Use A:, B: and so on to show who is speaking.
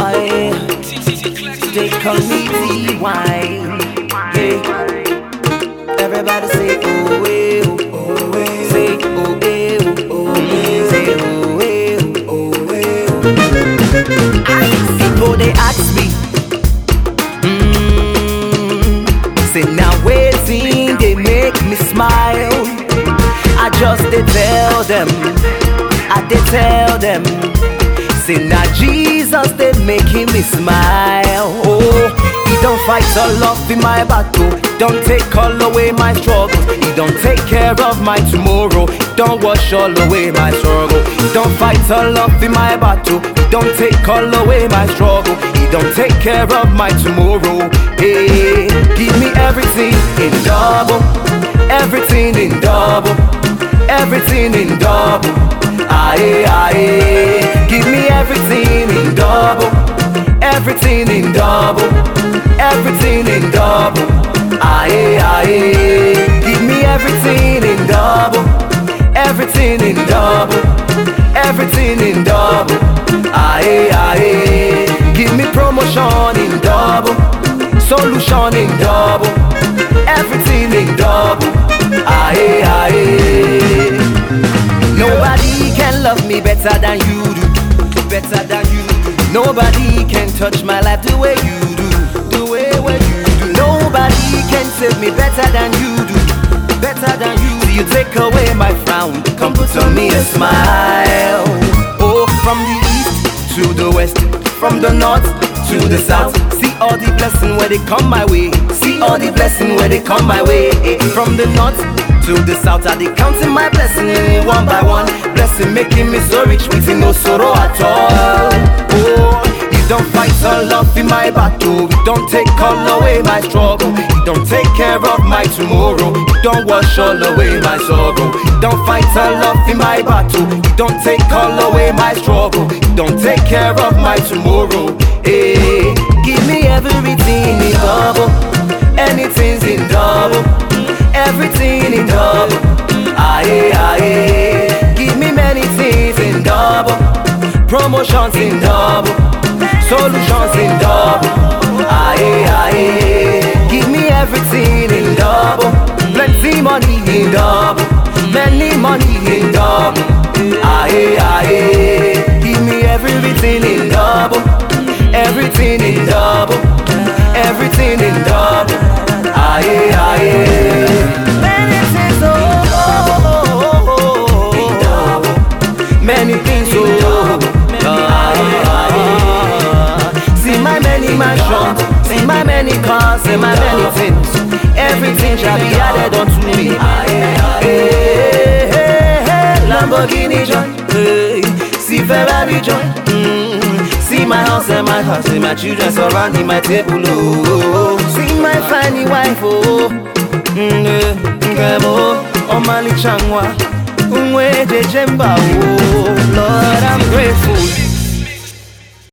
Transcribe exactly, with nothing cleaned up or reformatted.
A: I, they call me T Y. Yeah. Everybody say oh eh, oh eh, say oh eh, oh eh, say oh eh, oh eh. People they ask me, mm, say now waiting they make me smile. I just they tell them, I they tell them. Say now Jesus they making me smile. Oh, he don't fight all off in my battle. Don't take all away my struggles. He don't take care of my tomorrow. He don't wash all away my struggle. He don't fight all off in my battle. He don't take all away my struggle. He don't take care of my tomorrow. Hey, give me everything in double, everything in double, everything in double. Aye, aye, give me everything in double, everything in double, everything in double. Aye, aye, give me everything in double, everything in double, everything in double. Aye, aye, give me promotion in double, solution in double, everything in double. Aye, aye. Nobody can love me better than you do, better than you do. Nobody can touch my life the way you do, the way where you do. Nobody can save me better than you do, better than you do. You take away my frown, come put on me a smile. Oh, from the east to the west, from the north to the south. See all the blessings where they come my way. See all the blessings where they come my way. From the north to the south, I dey counting my blessings one by one. Blessing making me so rich with no sorrow at all. Oh, he don't fight all off in my battle. He don't take all away my struggle. He don't take care of my tomorrow. He don't wash all away my sorrow. He don't fight all off in my battle. He don't take all away my struggle. He don't take care of my tomorrow. Hey, give me everything in double, anything's in double, everything in double. Aye, aye, give me many things in double, promotions in double, solutions in double. Aye, aye, give me everything in double, plenty money in double, many money in double. Aye, aye, give me everything in double, everything in double, everything in double. Aye, aye. Many things, oh, oh, oh, oh. Many things, oh, aye, aye. See my many mansions, see my many cars, see my many things. Everything shall be added unto me. Aye, aye. Hey, hey, hey, Lamborghini joy, hey. See Ferrari joy. Mm. See my house and my house, see my children surrounding my table, oh. See my funny wife, oh. Ngemo, Omali Changwa, Unwe de Jemba, oh. Lord, I'm grateful.